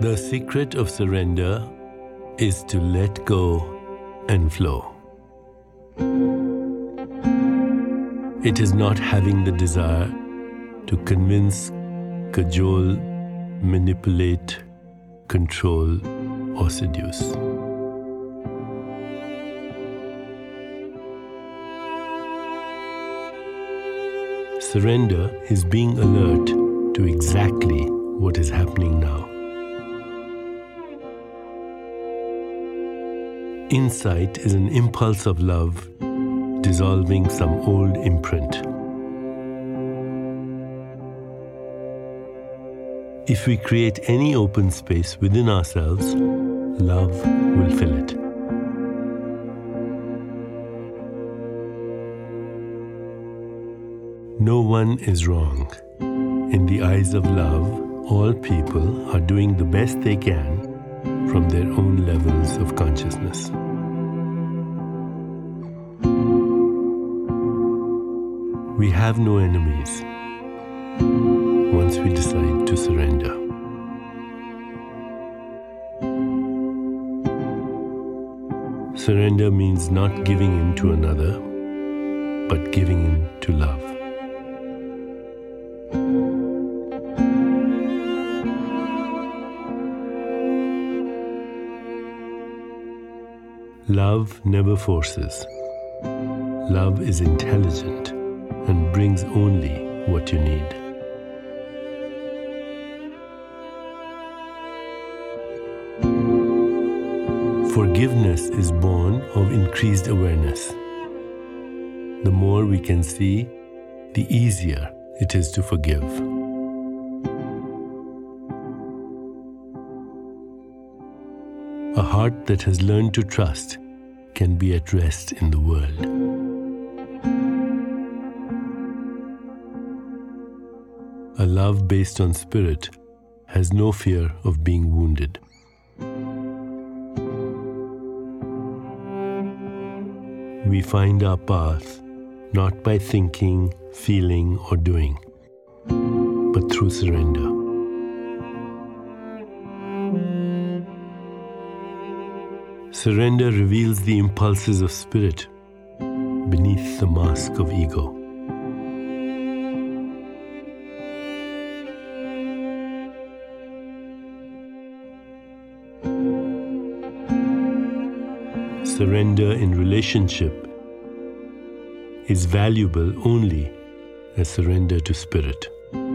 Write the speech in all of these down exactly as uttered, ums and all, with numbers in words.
The secret of surrender is to let go and flow. It is not having the desire to convince, cajole, manipulate, control, or seduce. Surrender is being alert to exactly what is happening now. Insight is an impulse of love dissolving some old imprint. If we create any open space within ourselves, love will fill it. No one is wrong. In the eyes of love, all people are doing the best they can from their own levels of consciousness. We have no enemies once we decide to surrender. Surrender means not giving in to another, but giving in to love. Love never forces. Love is intelligent and brings only what you need. Forgiveness is born of increased awareness. The more we can see, the easier it is to forgive. A heart that has learned to trust can be at rest in the world. A love based on spirit has no fear of being wounded. We find our path not by thinking, feeling, or doing, but through surrender. Surrender reveals the impulses of spirit beneath the mask of ego. Surrender in relationship is valuable only as surrender to spirit.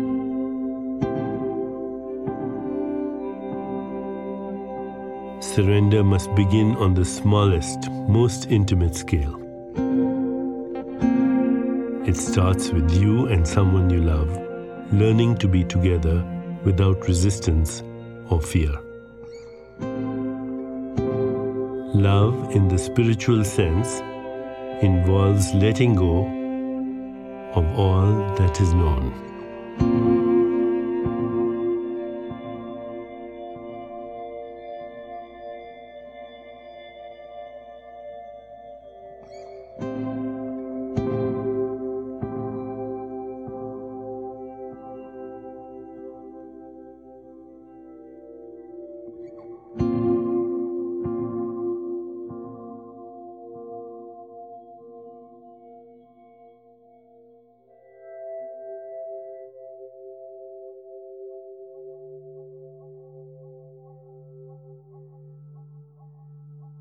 Surrender must begin on the smallest, most intimate scale. It starts with you and someone you love, learning to be together without resistance or fear. Love, in the spiritual sense, involves letting go of all that is known.